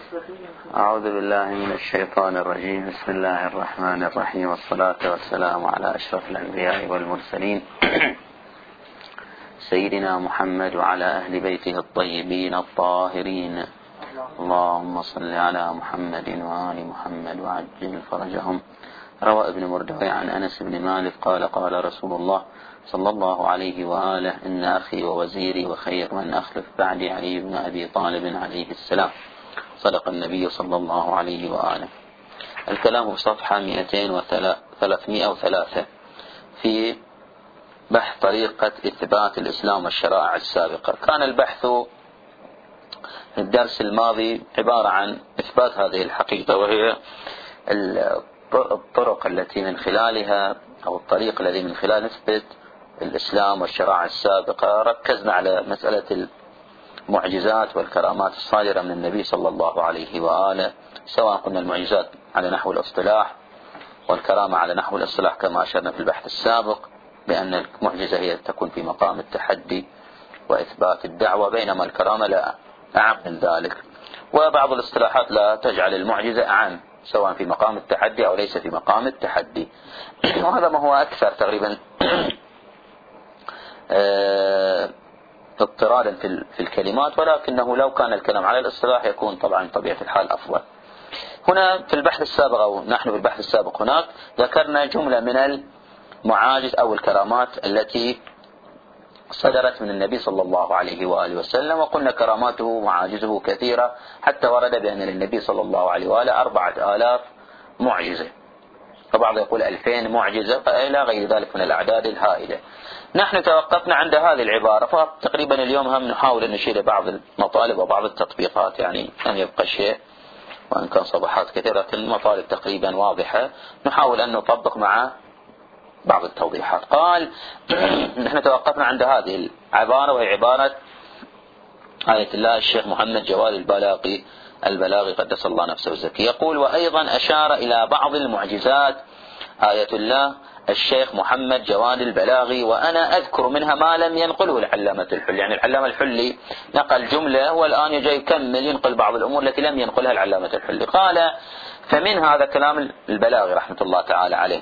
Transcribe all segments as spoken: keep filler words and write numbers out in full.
أعوذ بالله من الشيطان الرجيم. بسم الله الرحمن الرحيم، والصلاة والسلام على أشرف الأنبياء والمرسلين سيدنا محمد وعلى أهل بيته الطيبين الطاهرين. اللهم صل على محمد وآل محمد وعجل فرجهم. روى ابن مردوي عن أنس بن مالك قال قال رسول الله صلى الله عليه وآله: إن أخي ووزيري وخير من أخلف بعدي علي بن أبي طالب عليه السلام. صدق النبي صلى الله عليه وآله. الكلام في صفحة مئتين وثلاثمائة وثلاثة في بحث طريقة إثبات الإسلام والشرائع السابقة. كان البحث في الدرس الماضي عبارة عن إثبات هذه الحقيقة، وهي الطرق التي من خلالها أو الطريق الذي من خلال نثبت الإسلام والشرائع السابقة. ركزنا على مسألة المعجزات والكرامات الصادرة من النبي صلى الله عليه وآله، سواء قلنا المعجزات على نحو الاصطلاح والكرامة على نحو الاصطلاح كما أشرنا في البحث السابق بأن المعجزة هي تكون في مقام التحدي وإثبات الدعوة، بينما الكرامة لا أعم من ذلك. وبعض الاصطلاحات لا تجعل المعجزة أعم، سواء في مقام التحدي أو ليس في مقام التحدي. وهذا ما هو أكثر تقريبا اضطرادا في الكلمات، ولكنه لو كان الكلام على الاصطلاح يكون طبعا طبيعة الحال أفضل. هنا في البحث السابق أو نحن في البحث السابق هناك ذكرنا جملة من المعاجز أو الكرامات التي صدرت من النبي صلى الله عليه وآله وسلم، وقلنا كراماته ومعاجزه كثيرة، حتى ورد بأن للنبي صلى الله عليه وآله أربعة آلاف معجزة، فبعض يقول ألفين معجزة، فإلى غير ذلك من الأعداد الهائلة. نحن توقفنا عند هذه العبارة، فتقريبا اليوم هم نحاول أن نشير بعض المطالب وبعض التطبيقات، يعني لم يبقى شيء، وإن كان صفحات كثيرة المطالب تقريبا واضحة، نحاول أن نطبق مع بعض التوضيحات. قال نحن توقفنا عند هذه العبارة، وهي عبارة آية الله الشيخ محمد جواد البلاغي البلاغي قدس الله نفسه الزكي، يقول: وأيضا أشار إلى بعض المعجزات آية الله الشيخ محمد جواد البلاغي، وأنا أذكر منها ما لم ينقله العلامة الحلي. يعني العلامة الحلي نقل جملة، والآن يجي يكمل ينقل بعض الأمور التي لم ينقلها العلامة الحلي. قال: فمن هذا كلام البلاغي رحمة الله تعالى عليه،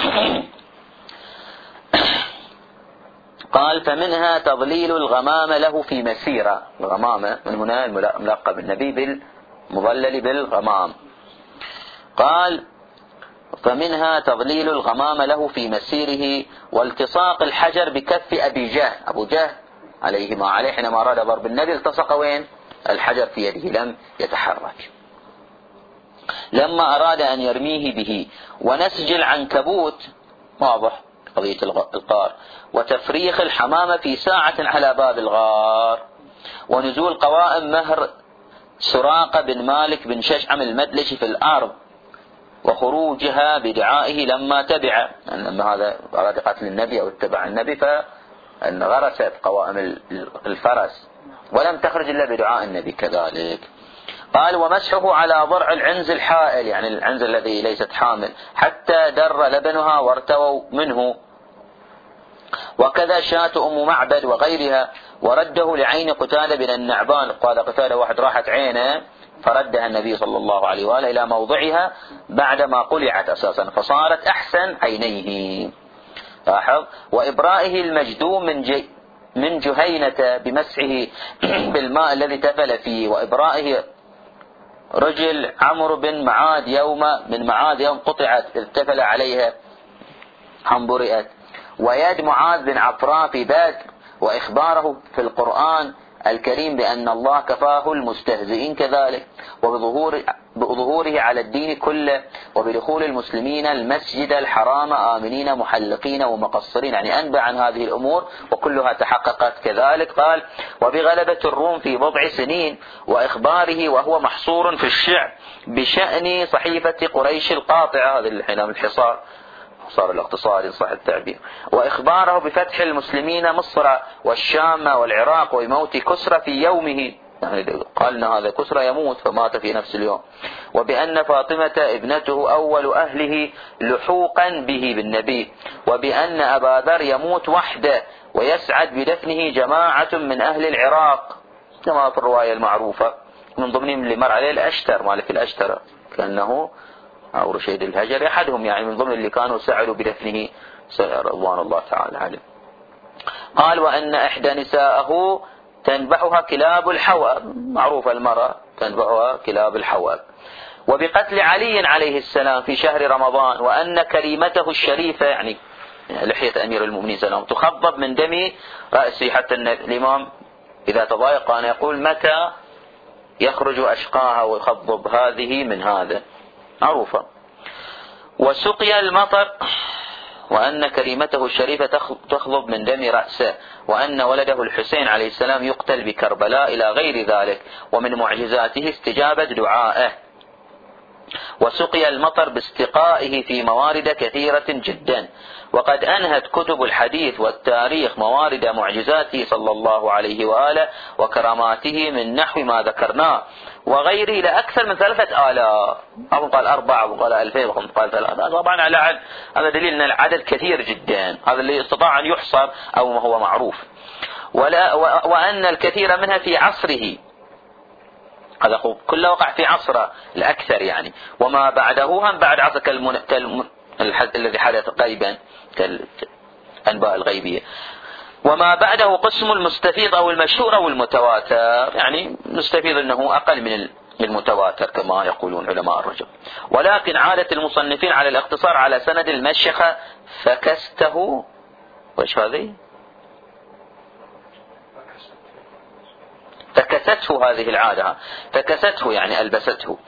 قال: فمنها تضليل الغمامة له في مسيرة. الغمامة من هنا ملقب النبي بالمضلل بالغمام. قال: فمنها تضليل الغمام له في مسيره، والتصاق الحجر بكف أبي جهل. أبو جهل عليه ما عليه حينما أراد ضرب النبي التصق وين؟ الحجر في يده لم يتحرك لما أراد أن يرميه به. ونسج العنكبوت، واضح قضية الغار، وتفريخ الحمامة في ساعة على باب الغار. ونزول قوائم مهر سراقة بن مالك بن ششعم المدلشي في الأرض، وخروجها بدعائه لما تبع، لما هذا أراد قتل النبي أو اتبع النبي فغرست قوائم الفرس ولم تخرج إلا بدعاء النبي كذلك. قال: ومسحه على ضرع العنز الحائل، يعني العنز الذي ليست حامل، حتى در لبنها وارتووا منه. وكذا شاة أم معبد وغيرها، ورده لعين قتادة بن النعبان. قال قتادة واحد راحت عينه فردها النبي صلى الله عليه وآله إلى موضعها بعدما قلعت أساسا، فصارت أحسن عينيه. لاحظ: وإبرائه المجدوم من جي من جهينة بمسحه بالماء الذي تفل فيه. وإبرائه رجل عمرو بن معاذ يوم من معاذ يوم قطعت ارتفل عليها حنبرئت. ويد معاذ بن عفراء في بدر، وإخباره في القرآن الكريم بأن الله كفاه المستهزئين كذلك، وبظهور بظهوره على الدين كله، وبدخول المسلمين المسجد الحرام آمنين محلقين ومقصرين. يعني أنبأ عن هذه الأمور وكلها تحققت كذلك. قال: وبغلبة الروم في بضع سنين، وإخباره وهو محصور في الشعب بشأن صحيفة قريش القاطعة، هذا الحين الحصار صار الاقتصادي صح التعبير. وإخباره بفتح المسلمين مصر والشام والعراق، وموت كسرى في يومه، يعني قالنا هذا كسرى يموت فمات في نفس اليوم. وبأن فاطمة ابنته أول أهله لحوقا به بالنبي. وبأن أبا ذر يموت وحده ويسعد بدفنه جماعة من أهل العراق كما في الرواية المعروفة. من ضمنهم اللي مر عليه الأشتر مالك الأشتر كأنه أو رشيد الهجري أحدهم يعني من ضمن اللي كانوا سعروا بدفنه رضوان الله تعالى عليه. قال وأن إحدى نساءه تنبحها كلاب الحواب، معروفة المرأة تنبحها كلاب الحواب. وبقتل علي عليه السلام في شهر رمضان، وأن كريمته الشريفة يعني لحية أمير المؤمنين سلام تخضب من دم رأسه، حتى أن الإمام إذا تضايق أن يقول متى يخرج أشقاها ويخضب هذه من هذا، معروفة. وسقي المطر، وأن كريمته الشريفة تخضب من دم رأسه، وأن ولده الحسين عليه السلام يقتل بكربلاء إلى غير ذلك. ومن معجزاته استجابة دعائه. وسقي المطر باستقائه في موارد كثيرة جدا. وقد أنهت كتب الحديث والتاريخ موارد معجزاته صلى الله عليه وآله وكراماته من نحو ما ذكرناه وغيره لأكثر من ثلاثة آلاف، أو قال أربعة أو قال ألفين وقال ثلاثة. طبعا على عد هذا دليل أن العدد كثير جدا، هذا اللي استطاع أن يحصر أو ما هو معروف. ولا وأن الكثير منها في عصره، هذا كله وقع في عصره الأكثر يعني، وما بعده هم بعد عصر كالمن... كالم... الذي حدث غيبا كالأنباء الغيبية. وما بعده قسم المستفيض أو المشهور أو المتواتر، يعني مستفيض أنه أقل من المتواتر كما يقولون علماء الرجل. ولكن عادة المصنفين على الاقتصار على سند المشيخة فكسته، وش هذه؟ فكسته هذه العادة، فكسته يعني ألبسته.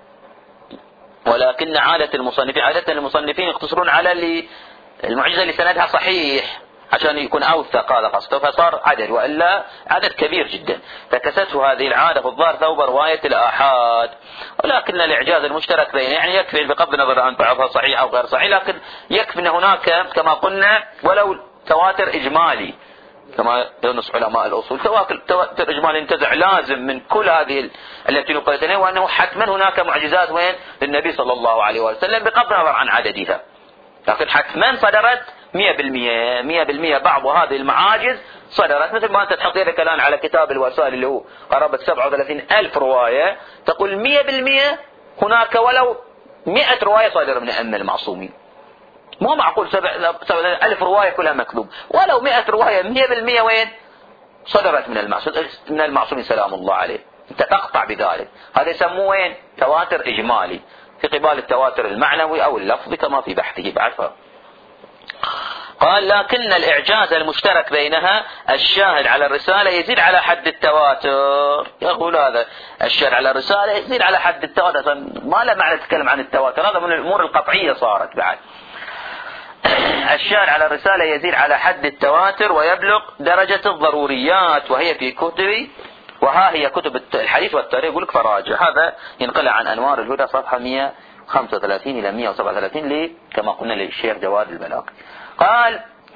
ولكن عادة المصنفين عادة المصنفين يقتصرون على اللي المعجزة اللي سندها صحيح عشان يكون أوثق، هذا قصده، فصار عدد، وإلا عدد كبير جدا. فكسته هذه العادة في الظاهر ثوب رواية الآحاد. ولكن الإعجاز المشترك بين يعني يكفي بغض النظر عن بعضها صحيح أو غير صحيح، لكن يكفي أن هناك كما قلنا ولو تواتر إجمالي كما ينص علماء الأصول، تواتر إجمالي ينتزع لازم من كل هذه التي نقلت إليه، وأنه حتما هناك معجزات وين للنبي صلى الله عليه وسلم بغض النظر عن عددها، لكن حتما صدرت مئة بالمئة مئة بالمئة. بعض هذه المعاجز صدرت مثل ما أنت تحط يدك الآن على كتاب الوسائل اللي هو قرابة سبعة وثلاثين ألف رواية، تقول مئة بالمئة هناك ولو مئة رواية صادرة من أئمة المعصومين. مو معقول سبع ألف رواية كلها مكذوب، ولو مئة رواية مئة بالمئة وين صدرت من المعصوم من المعصومين سلام الله عليه، أنت تقطع بذلك. هذا يسموه وين تواتر إجمالي في قبال التواتر المعنوي أو اللفظي كما في بحثه بعد. قال لكن الإعجاز المشترك بينها الشاهد على الرسالة يزيد على حد التواتر. يقول هذا الشاهد على الرسالة يزيد على حد التواتر، ما له معنى تتكلم عن التواتر، هذا من الأمور القطعية صارت بعد. الشاهد على الرسالة يزيد على حد التواتر ويبلغ درجة الضروريات، وهي في كتب، وها هي كتب الحديث والتاريخ. يقول لك فراجع، هذا ينقل عن أنوار الهدى صفحة مئة وخمسة وثلاثين إلى مئة وسبعة وثلاثين لي كما قلنا للشيخ جواد البلاغ. قال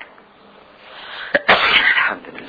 الحمد لله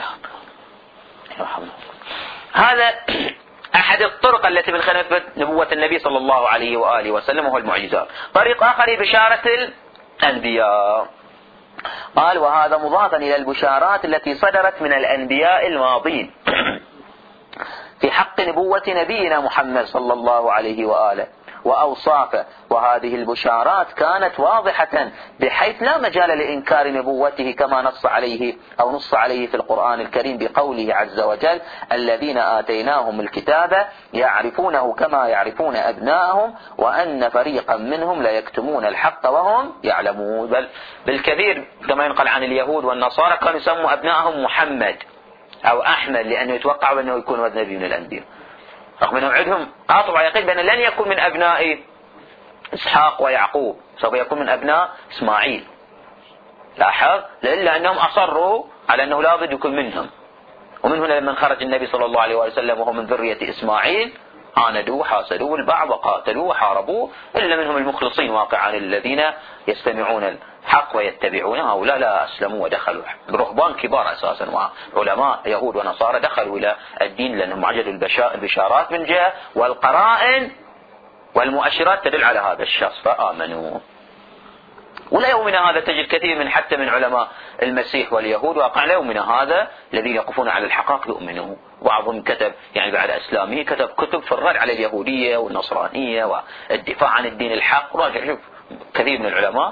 هذا أحد الطرق التي من خلال نبوة النبي صلى الله عليه وآله وسلم وهو المعجزات. طريق آخر بشارة الأنبياء. قال وهذا مضافا إلى البشارات التي صدرت من الأنبياء الماضين في حق نبوة نبينا محمد صلى الله عليه وآله وأوصافه. وهذه البشارات كانت واضحة بحيث لا مجال لإنكار نبوته كما نص عليه أو نص عليه في القرآن الكريم بقوله عز وجل الذين آتيناهم الكتاب يعرفونه كما يعرفون أبناءهم وأن فريقا منهم لا يكتمون الحق وهم يعلمون. بل بالكثير كما ينقل عن اليهود والنصارى كانوا يسموا أبناءهم محمد أو أحمد لأنه يتوقعوا أنه يكون نبي من الأنبياء، رغم أنهم عندهم قاطع يقين بأنه لن يكون من أبناء إسحاق ويعقوب، سوف يكون من أبناء إسماعيل. لاحظ إلا أنهم أصروا على أنه لا بد يكون منهم. ومن هنا لما خرج النبي صلى الله عليه وسلم وهو من ذرية إسماعيل عاندوا وحاسدوا البعض وقاتلوا وحاربوا، إلا منهم المخلصين واقعا الذين يستمعون الحق ويتبعونه، هؤلاء لا أسلموا ودخلوا. رهبان كبار أساسا وعلماء يهود ونصارى دخلوا إلى الدين لأنهم عجلوا البشارات من جهة والقرائن والمؤشرات تدل على هذا الشخص فآمنوا. ولا يومنا هذا تجد كثير من حتى من علماء المسيح واليهود واقع يومنا هذا الذين يقفون على الحقائق يؤمنون. بعضهم كتب يعني بعد اسلامه كتب كتب في الرد على اليهوديه والنصرانيه والدفاع عن الدين الحق. راجع شوف كثير من العلماء.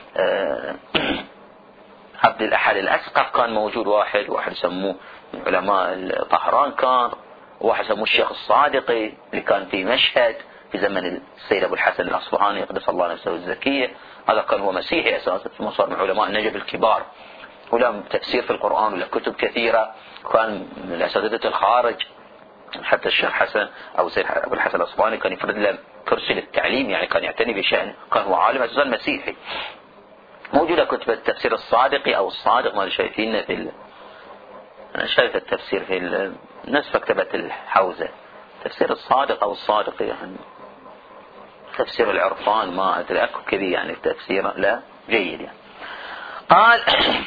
عبد الأحد الأسقف كان موجود، واحد واحد يسموه من علماء طهران، كان واحد يسموه الشيخ الصادقي اللي كان في مشهد في زمن السيد أبو الحسن الأصفهاني قدس الله نفسه الزكية. هذا كان هو مسيحي أساسا، ثم صار من علماء النجف الكبار وله تفسير في القرآن وله كتب كثيرة. كان من أساتذة الخارج، حتى الشيخ حسن أو سيد أبو الحسن الأصفهاني كان يفرد له كرسي للتعليم، يعني كان يعتني بشأن، كان هو عالم أساسا مسيحي. موجودة كتب التفسير الصادقي أو الصادق ما شايفينه في ال... أنا شايف التفسير في ال... نفس مكتبة الحوزة، تفسير الصادق أو الصادق يعني تفسير العرفان ما أدري أكو كذي يعني التفسير لا جيد يعني. قال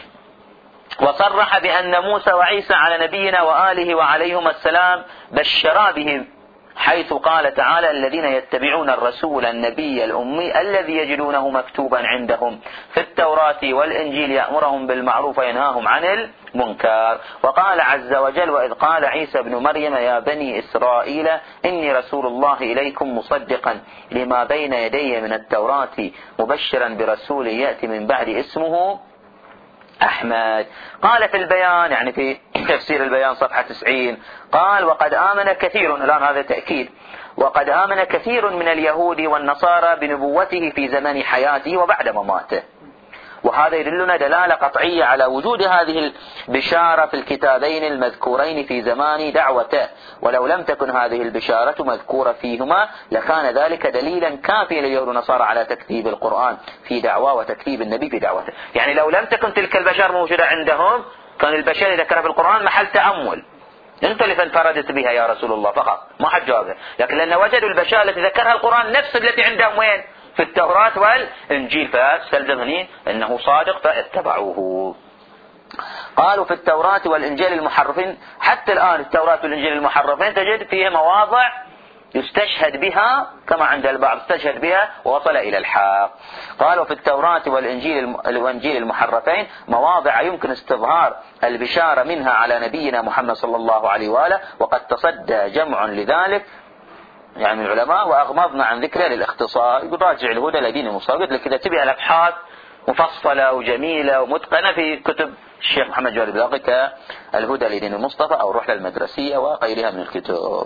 وصرح بأن موسى وعيسى على نبينا وآله وعليهما السلام بشرا بهم، حيث قال تعالى الذين يتبعون الرسول النبي الأمي الذي يجدونه مكتوبا عندهم في التوراة والإنجيل يأمرهم بالمعروف وينهاهم عن المنكر. وقال عز وجل وإذ قال عيسى ابن مريم يا بني إسرائيل إني رسول الله إليكم مصدقا لما بين يدي من التوراة مبشرا برسول يأتي من بعد اسمه أحمد. قال في البيان يعني في تفسير البيان صفحة تسعين قال وقد آمن كثير، الآن هذا تأكيد، وقد آمن كثير من اليهود والنصارى بنبوته في زمن حياته وبعد مماته. وهذا يدلنا دلالة قطعية على وجود هذه البشارة في الكتابين المذكورين في زمان دعوته، ولو لم تكن هذه البشارة مذكورة فيهما لكان ذلك دليلا كافيا لليهود والنصارى على تكذيب القرآن في دعوة وتكذيب النبي في دعوته. يعني لو لم تكن تلك البشارة موجودة عندهم كان البشارة ذكرها في القرآن محل تأمل، انت اللي انفردت بها يا رسول الله فقط ما حد جابها، لكن لأن وجدوا البشارة التي ذكرها القرآن نفس التي عندهم وين في التوراة والإنجيل، فاستلزمني أنه صادق فاتبعوه. قالوا في التوراة والإنجيل المحرفين، حتى الآن التوراة والإنجيل المحرفين تجد فيها مواضع يستشهد بها كما عند البعض استشهد بها ووصل إلى الحق. قالوا في التوراة والإنجيل والإنجيل المحرفين مواضع يمكن استظهار البشارة منها على نبينا محمد صلى الله عليه وآله، وقد تصدى جمع لذلك يعني من العلماء وأغمضنا عن ذكره للاختصار. يقول راجع الهدى لدين المصطفى، قلت لك إذا تبي الأبحاث مفصلة وجميلة ومتقنة في كتب الشيخ محمد جواد البلاغي كالهدى لدين المصطفى أو روح للمدرسية وغيرها من الكتب.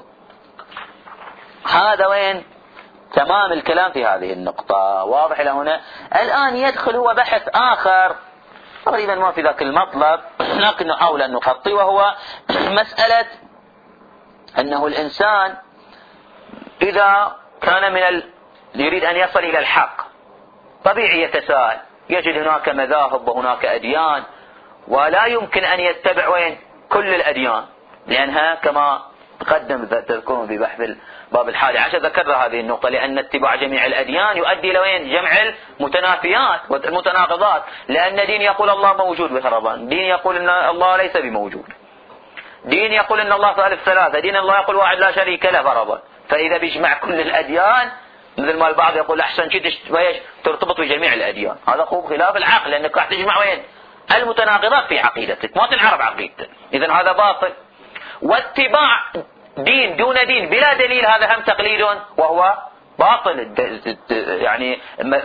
هذا وين تمام الكلام في هذه النقطة، واضح إلى هنا. الآن يدخل هو بحث آخر تقريبا ما في ذاك المطلب لكن نحاول أن نغطي، وهو مسألة أنه الإنسان إذا كان من ال... يريد أن يصل إلى الحق طبيعي يتساءل، يجد هناك مذاهب وهناك أديان ولا يمكن أن يتبع وين كل الأديان، لأنها كما تقدم تذكرون في بحث الباب الحادي عشر ذكر هذه النقطة، لأن اتباع جميع الأديان يؤدي إلى وين جمع المتنافيات والمتناقضات، لأن دين يقول الله موجود بفرضان، دين يقول أن الله ليس بموجود، دين يقول أن الله ثالث ثلاثة، دين الله يقول واحد لا شريك له فرضا. فإذا بيجمع كل الأديان مثل ما البعض يقول أحسن شيء ترتبط بجميع الأديان، هذا خوف خلاف العقل، لأنك راح تجمع وين المتناقضات في عقيدتك ما تنعرف عقيدتك، إذن هذا باطل. واتباع دين دون دين بلا دليل هذا هم تقليد وهو باطل. يعني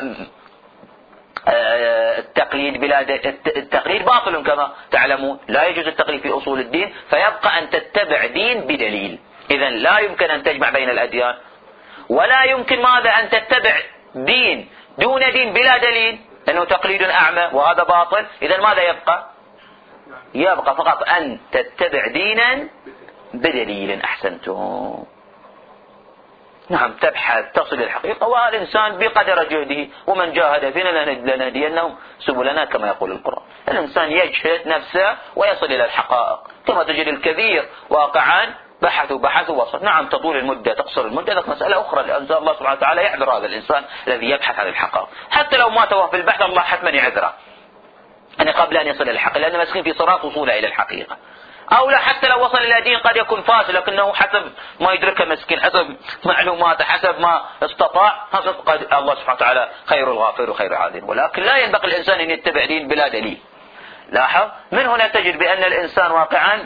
التقليد بلا التقليد باطل كما تعلمون، لا يجوز التقليد في أصول الدين، فيبقى أن تتبع دين بدليل. إذن لا يمكن أن تجمع بين الأديان، ولا يمكن ماذا أن تتبع دين دون دين بلا دليل، لأنه تقليد أعمى وهذا باطل. إذن ماذا يبقى؟ يبقى فقط أن تتبع دينا بدليل. أحسنتم. نعم تبحث تصل الحقيقة، والإنسان بقدر جهده ومن جاهد فينا لنهدينهم سبلنا كما يقول القرآن. الإنسان يجهد نفسه ويصل إلى الحقائق، كما تجد الكثير واقعا بحثوا بحثوا وصل. نعم تطول المدة تقصر المدة، لك مسألة أخرى، لأن الله سبحانه وتعالى يعذر هذا الإنسان الذي يبحث عن الحقائق، حتى لو ما توه في البحث الله حتما يعذره يعني قبل أن يصل إلى الحق، لأنه مسكين في صراط وصوله إلى الحقيقة. أو لا حتى لو وصل إلى دين قد يكون فاسد لكنه حسب ما يدركه مسكين، حسب معلوماته، حسب ما استطاع، حسب قد الله سبحانه وتعالى خير الغافر وخير العادل. ولكن لا ينبغي الإنسان أن يتبع دين بلا دليل. لاحظ من هنا تجد بأن الإنسان واقعا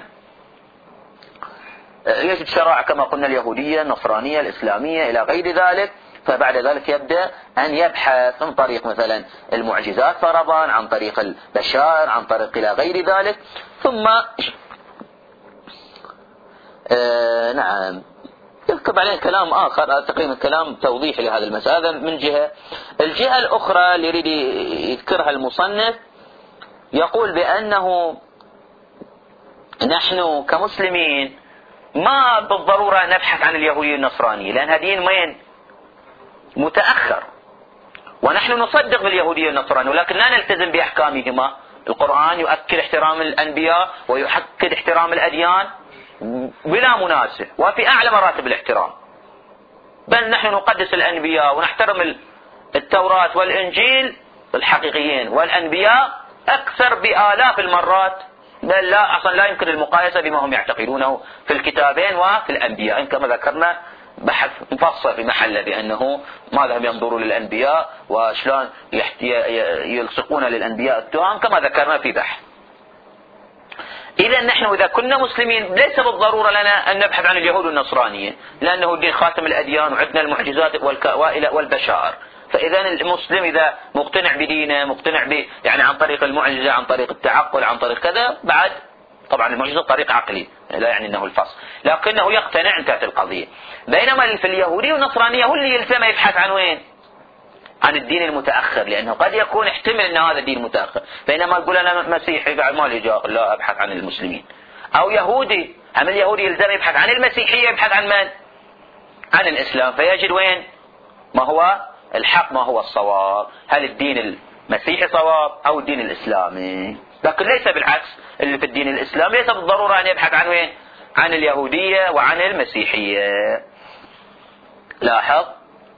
يجد شرائع كما قلنا اليهودية، النصرانية، الإسلامية إلى غير ذلك، فبعد ذلك يبدأ أن يبحث عن طريق مثلا المعجزات فرضا، عن طريق البشائر، عن طريق إلى غير ذلك. ثم آه نعم يذكر عليه كلام آخر تقريبا كلام توضيحي لهذه المسألة من جهة. الجهة الأخرى اللي يريد يذكرها المصنف يقول بأنه نحن كمسلمين ما بالضرورة نبحث عن اليهودية والنصرانية، لأنها دين مين متأخر، ونحن نصدق باليهودية والنصرانية ولكن لا نلتزم بأحكامهما. القرآن يؤكد احترام الأنبياء ويؤكد احترام الأديان بلا منازع وفي أعلى مراتب الاحترام، بل نحن نقدس الأنبياء ونحترم التوراة والإنجيل الحقيقيين والأنبياء أكثر بآلاف المرات، بل لا أصلا لا يمكن المقايسة بما هم يعتقدونه في الكتابين وفي الأنبياء. كما ذكرنا بحث مفصل في محله بأنه ماذا هم ينظرون للأنبياء وشلون يلصقون للأنبياء التهم كما ذكرنا في بحث. إذا نحن إذا كنا مسلمين ليس بالضرورة لنا أن نبحث عن اليهود والنصرانية، لأنه دين خاتم الأديان وعندنا المعجزات والبشائر. فإذا المسلم إذا مقتنع بدينه، مقتنع ب يعني عن طريق المعجزة، عن طريق التعقل، عن طريق كذا، بعد طبعا المعجزة طريق عقلي لا يعني أنه الفصل، لكنه يقتنع انتهت القضية. بينما في اليهودية والنصرانية هو اللي يلزم يبحث عن وين؟ عن الدين المتأخر، لأنه قد يكون احتمل أن هذا الدين متأخر. بينما يقول أنا مسيحي بعد ما لي جاء لا أبحث عن المسلمين، أو يهودي هم اليهودي يلزم يبحث عن المسيحية، يبحث عن من؟ عن الإسلام، فيجد وين ما هو الحق، ما هو الصواب، هل الدين المسيحي صواب أو الدين الإسلامي. لكن ليس بالعكس، اللي في الدين الإسلامي ليس بالضرورة أن يبحث عن وين؟ عن اليهودية وعن المسيحية. لاحظ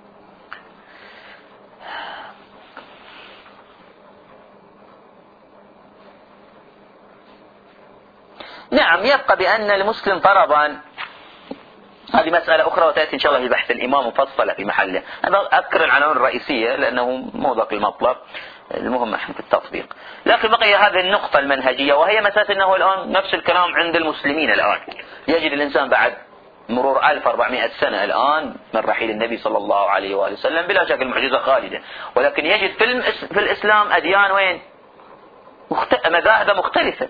نعم يبقى بأن المسلم فرضا، هذه مسألة أخرى وتأتي إن شاء الله في بحث الإمام مفصلة في محله. أنا أذكر العناوين الرئيسية لأنه موضوع المطلب، المهم نحن في التطبيق. لكن بقي هذه النقطة المنهجية وهي مسألة أنه الآن نفس الكلام عند المسلمين. الآن يجد الإنسان بعد مرور ألف وأربعمائة سنة الآن من رحيل النبي صلى الله عليه وآله وسلم بلا شك المعجزة خالدة، ولكن يجد في, في الإسلام أديان وين؟ مخت... مذاهب مختلفة،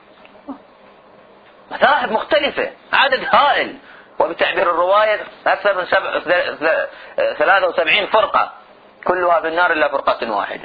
مذاهب مختلفة، عدد هائل، وبتعبير الرواية أكثر من سبع... ثلاثة وسبعين فرقة كلها في النار إلا فرقة واحدة.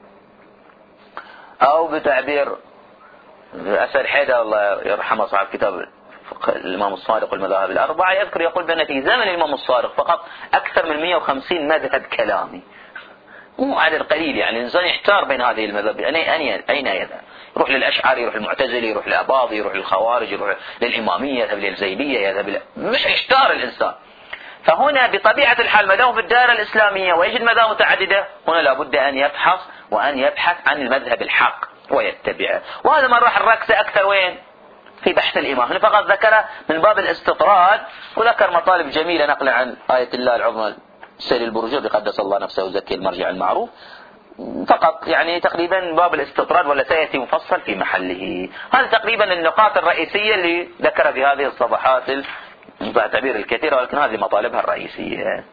أو بتعبير أسد حيدر الله يرحمه صاحب كتاب الإمام الصادق والمذاهب الأربعة يذكر يقول بأن في زمن الإمام الصادق فقط أكثر من مئة وخمسين مذهب كلامي، مو عدد قليل. يعني الإنسان يحتار بين هذه المذاهب أين يذهب؟ يروح للأشعري، يروح للمعتزلي، يروح للأباضي، يروح للخوارج، يروح للإمامية، يذهب للزيدية، يذهب ل... مش يحتار الإنسان. فهنا بطبيعة الحال ما دام في الدائرة الإسلامية ويجد مذاهب متعددة، هنا لابد أن يبحث وأن يبحث عن المذهب الحق ويتبعه. وهذا ما راح الركزة أكثر وين؟ في بحث الإمام. هنا فقط ذكر من باب الاستطراد، وذكر مطالب جميلة نقلا عن آية الله العظمى السيد البرجوبي قدس الله نفسه وزكي المرجع المعروف، فقط يعني تقريبا باب الاستطراد ولا سيأتي مفصل في محله. هذه تقريبا النقاط الرئيسية اللي ذكر في هذه الصفحات التعبير الكثيرة، ولكن هذه مطالبها الرئيسية.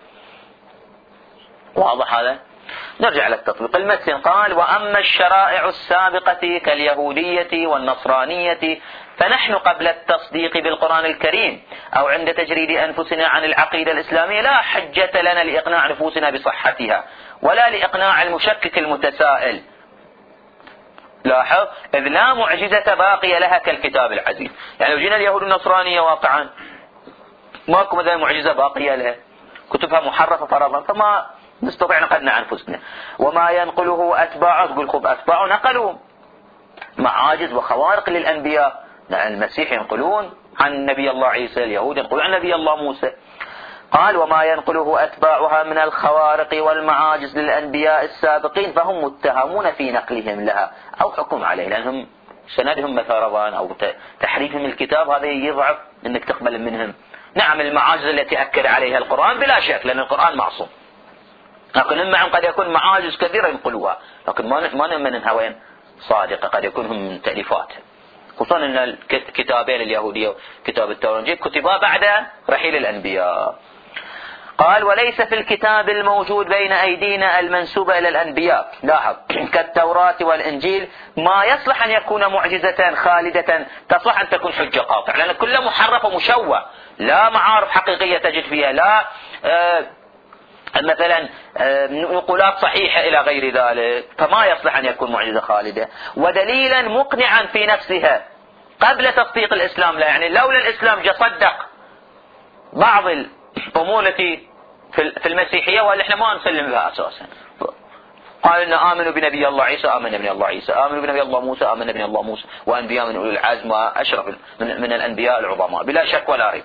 واضح هذا؟ نرجع للتطبيق. المتن قال: وأما الشرائع السابقة كاليهودية والنصرانية فنحن قبل التصديق بالقرآن الكريم أو عند تجريد أنفسنا عن العقيدة الإسلامية لا حجة لنا لإقناع نفوسنا بصحتها ولا لإقناع المشكك المتسائل. لاحظ، إذ لا معجزة باقية لها كالكتاب العزيز. يعني لو جينا اليهود النصرانية واقعا ماكو مثلا معجزة باقية لها، كتبها محرفة فرضا، فما نستطيع نقنع أنفسنا. وما ينقله أتباعه، تقول خب أتباعه نقلوا معاجز وخوارق للأنبياء. المسيح ينقلون عن نبي الله عيسى، اليهود ينقلون عن نبي الله موسى. قال: وما ينقله أتباعها من الخوارق والمعاجز للأنبياء السابقين فهم متهمون في نقلهم لها أو حكم عليه، لأنهم سندهم مثلا أو تحريفهم الكتاب هذا يضعف أنك تقبل منهم. نعم المعاجز التي أكد عليها القرآن بلا شك لأن القرآن معصوم، لكن معهم قد يكون معاجز كثيرة ينقلوها، لكن ما نؤمن انها وين صادقة، قد يكون هم من تأليفاتهم، خصوصا ان الكتابين اليهودية وكتاب التوراة والإنجيل كتبا بعد رحيل الأنبياء. قال وليس في الكتاب الموجود بين أيدينا المنسوبة إلى الأنبياء، لاحظ، كالتوراة والإنجيل ما يصلح أن يكون معجزة خالدة تصلح أن تكون حجة قاطعة، لأن كله محرف ومشوه، لا معارف حقيقية تجد فيها، لا آه مثلا نقولات صحيحة إلى غير ذلك، فما يصلح أن يكون معجزة خالدة. ودليلا مقنعا في نفسها قبل تصديق الإسلام، لا يعني لولا الإسلام جاء صدق بعض الأمور التي في المسيحية واللي احنا ما نسلم بها أساسا. قال إن آمنوا بنبي الله عيسى آمنا بنبي الله عيسى، آمنوا بنبي الله موسى آمنا بنبي الله موسى، وأنبياء من أولي العزم وأشرف من الأنبياء العظماء بلا شك ولا ريب.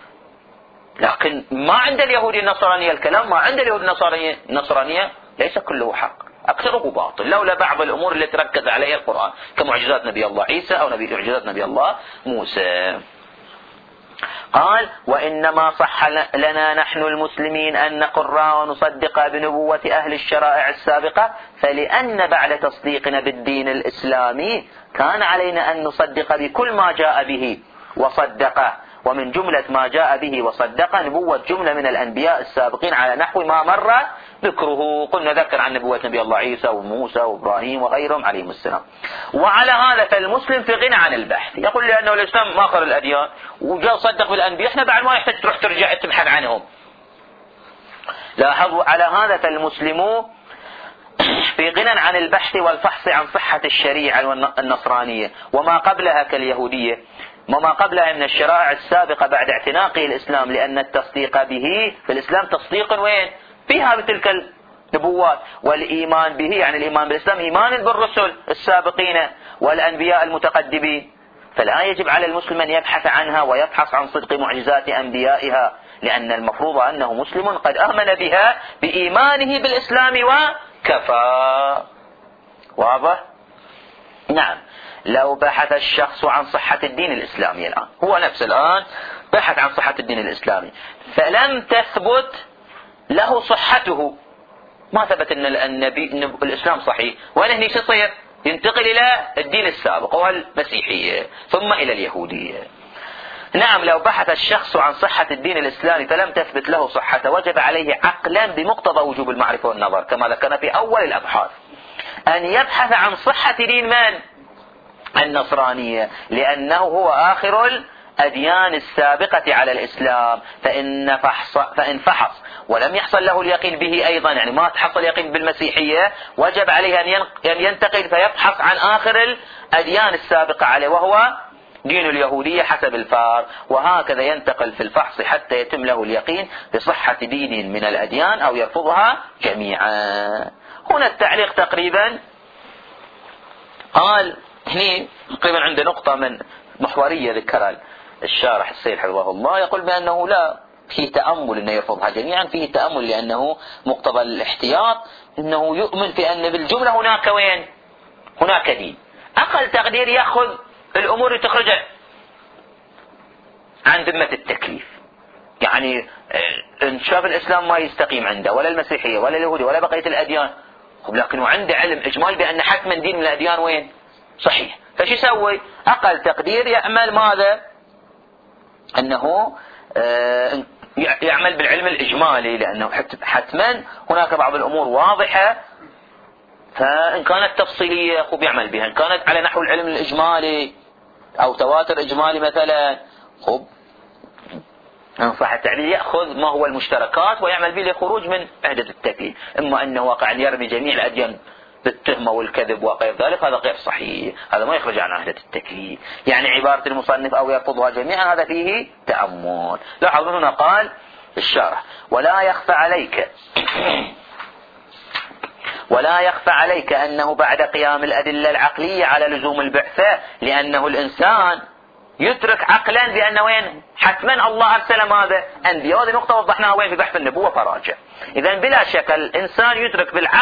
لكن ما عند اليهود النصرانية الكلام، ما عند اليهود النصرانية النصرانية ليس كله حق، أكثره باطل، لولا بعض الأمور التي ركز عليها القرآن كمعجزات نبي الله عيسى أو نبي معجزات نبي الله موسى. قال وإنما صح لنا نحن المسلمين أن نقر ونصدق بنبوة أهل الشرائع السابقة، فلأن بعد تصديقنا بالدين الإسلامي كان علينا أن نصدق بكل ما جاء به وصدقه، ومن جملة ما جاء به وصدق نبوة جملة من الأنبياء السابقين على نحو ما مر ذكره. قلنا ذكر عن نبوة نبي الله عيسى وموسى وإبراهيم وغيرهم عليهم السلام. وعلى هذا فالمسلم في غنى عن البحث، يقول لأنه الإسلام ما آخر الأديان وجاء صدق بالأنبياء، احنا بعد ما يحتاج تروح ترجع تبحث عنهم. لاحظوا على هذا فالمسلم في غنى عن البحث والفحص عن صحة الشريعة النصرانية وما قبلها كاليهودية وما قبلها من الشرائع السابقة بعد اعتناقه الإسلام، لأن التصديق به في الإسلام تصديق وين فيها بتلك النبوات، والإيمان به يعني الإيمان بالإسلام إيمان بالرسل السابقين والأنبياء المتقدمين، فلا يجب على المسلم أن يبحث عنها ويبحث عن صدق معجزات أنبيائها، لأن المفروض أنه مسلم قد آمن بها بإيمانه بالإسلام وكفى. واضح؟ نعم. لو بحث الشخص عن صحة الدين الإسلامي الآن، هو نفس الآن بحث عن صحة الدين الإسلامي فلم تثبت له صحته، ما ثبت أن النبي أن الإسلام صحيح، وأنه هني يصير ينتقل إلى الدين السابق وهو المسيحية ثم إلى اليهودية. نعم لو بحث الشخص عن صحة الدين الإسلامي فلم تثبت له صحته وجب عليه عقلا بمقتضى وجوب المعرفة والنظر كما ذكرنا في أول الأبحاث أن يبحث عن صحة دين من؟ النصرانية، لأنه هو آخر الأديان السابقة على الإسلام، فإن فحص, فإن فحص ولم يحصل له اليقين به أيضا، يعني ما تحصل يقين بالمسيحية، وجب عليه أن ينتقل فيبحث عن آخر الأديان السابقة عليه وهو دين اليهودية حسب الفار، وهكذا ينتقل في الفحص حتى يتم له اليقين بصحة دين من الأديان أو يرفضها جميعا. هنا التعليق تقريبا قال هني تقريبا عنده نقطة من محورية ذكرها الشارح السيد حفظه الله، يقول بأنه لا فيه تأمل أنه يرفضها جميعا، فيه تأمل لأنه مقتضى الاحتياط أنه يؤمن في أن بالجملة هناك وين هناك دين، أقل تقدير يأخذ الأمور تخرج عن ذمة التكليف، يعني إن شاف الإسلام ما يستقيم عنده ولا المسيحية ولا اليهودية ولا بقية الأديان، لكنه عنده علم إجمال بأن حتما دين من الأديان وين صحيح، فش يسوي؟ أقل تقدير يعمل ماذا؟ أنه يعمل بالعلم الإجمالي، لأنه حتما هناك بعض الأمور واضحة، فإن كانت تفصيلية خب يعمل بها، إن كانت على نحو العلم الإجمالي أو تواتر إجمالي مثلا خب إن صح التعبير يأخذ ما هو المشتركات ويعمل به لخروج من عهدة التكليف. إما أنه واقعا يرمي جميع الأديان بالتهمة والكذب وغير ذلك، هذا غير صحيح، هذا ما يخرج عن عهدة التكليف، يعني عبارة المصنف أو يرفضها جميعا هذا فيه تأمل. لاحظوا هنا قال الشارح ولا يخفى عليك ولا يخفى عليك أنه بعد قيام الأدلة العقلية على لزوم البعثة، لأنه الإنسان يترك عقلا بأنه وين حتما الله أرسل ماذا أنبياء، هذه نقطة وضحناها وين في بحث النبوة فراجع. إذن بلا شك الإنسان يترك بالعقل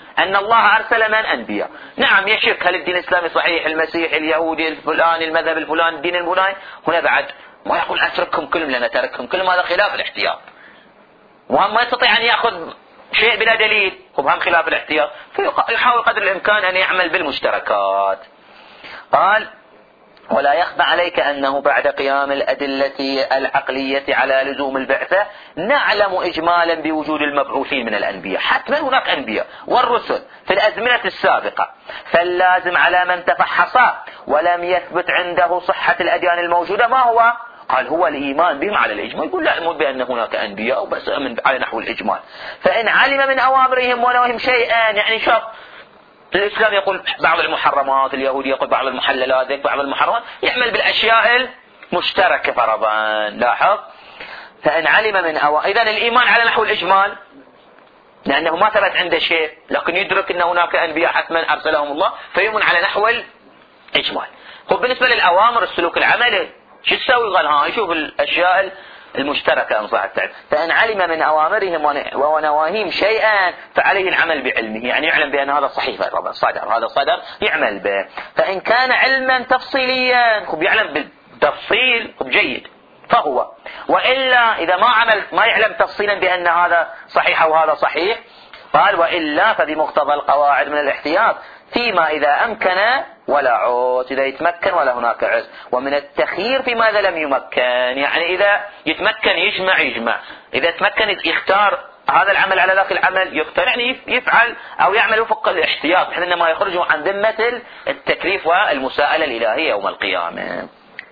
أن الله أرسل من أنبياء. نعم يشك هل الدين الإسلامي صحيح، المسيح، اليهودي الفلاني، المذهب الفلاني، الدين الفلاني، هنا بعد ما يقول أتركهم كلهم لأن تركهم كلهم، هذا خلاف الاحتياط، وهم ما يستطيع أن يأخذ شيء بلا دليل، وهم خلاف الاحتياط، فيحاول قدر الإمكان أن يعمل بالمشتركات. قال ولا يخفى عليك أنه بعد قيام الأدلة العقلية على لزوم البعثة نعلم إجمالا بوجود المبعوثين من الأنبياء، حتما هناك أنبياء والرسل في الأزمنة السابقة، فاللازم على من تفحص ولم يثبت عنده صحة الأديان الموجودة ما هو؟ قال هو الإيمان بهم على الإجمال. يقول لا المود بأن هناك أنبياء وبس من على نحو الإجمال، فإن علم من أوامرهم ونواهيهم شيئا، يعني شوف الإسلام يقول بعض المحرمات، اليهودي يقول بعض المحللات، بعض المحرمات، يعمل بالأشياء المشتركة فرضا. لاحظ، فإن علم من أو إذن الإيمان على نحو الإجمال لأنه ما ثبت عنده شيء، لكن يدرك أن هناك أنبياء حتما أرسلهم الله، فيؤمن على نحو الإجمال. خب بالنسبة للأوامر السلوك العملي شو تسوي؟ قال ها يشوف الأشياء المشتركة أنصاع التعب. فإن علم من أوامرهم ونواهيهم شيئا فعليه العمل بعلمه، يعني يعلم بأن هذا صحيح صدر، هذا صدر يعمل به. فإن كان علما تفصيليا خب يعلم بالتفصيل خب جيد فهو، وإلا إذا ما عمل ما يعلم تفصيلا بأن هذا صحيح أو هذا صحيح، قال وإلا فبمقتضى القواعد من الاحتياط فيما إذا أمكن ولا عود، إذا يتمكن ولا هناك عز، ومن التخيير فيما إذا لم يمكن، يعني إذا يتمكن يجمع يجمع، إذا يتمكن يختار هذا العمل على ذاك العمل يختار، يعني يفعل أو يعمل وفق الاحتياط بحيث أنه ما يخرج عن ذمة التكليف والمساءلة الإلهية يوم القيامة.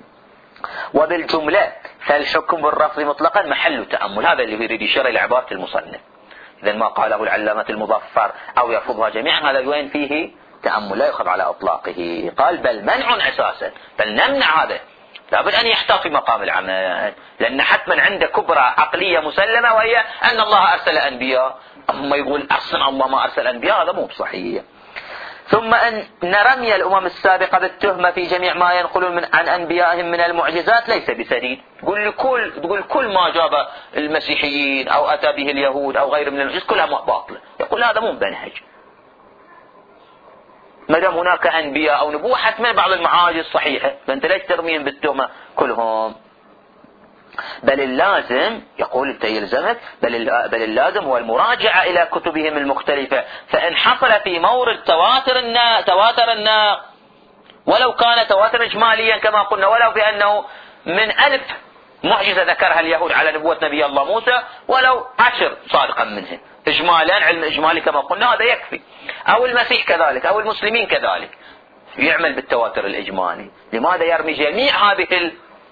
وبالجملة فالحكم بالرفض مطلقا محل تأمل، هذا اللي يريد يشير إلى عبارة المصنف. إذا ما قاله العلامة المظفر أو يرفضها جميعا هذا وين فيه تأمل لا يؤخذ على إطلاقه. قال بل منع أساسا، بل نمنع هذا، لابد أن يحتاط في مقام العمل، لأن حتما عنده كبرى عقلية مسلمة وهي أن الله أرسل أنبياء، أما يقول أصلا الله ما أرسل أنبياء هذا مو بصحيح. ثم أن رمي الأمم السابقة بالتهمة في جميع ما ينقلون من عن أنبيائهم من المعجزات ليس بسديد. تقول كل تقول كل ما جاب المسيحيين أو أتى به اليهود أو غير من المعجزات كلها باطلة، يقول هذا مو بنهج، ما دام هناك أنبياء أو نبوة حتما بعض المعاجز صحيحة، فأنت ليش ترميهم بالتهمة كلهم؟ بل اللازم يقول يلزمك بل بل اللازم هو المراجعة إلى كتبهم المختلفة، فإن حصل في مورد تواتر النا تواتر النا ولو كان تواتر إجماليا كما قلنا، ولو بأنه من ألف معجزة ذكرها اليهود على نبوة نبي الله موسى ولو عشر صادقا منهم إجمالا، علم إجمالي كما قلنا هذا يكفي، أو المسيح كذلك أو المسلمين كذلك يعمل بالتواتر الإجمالي. لماذا يرمي جميع هذه ال...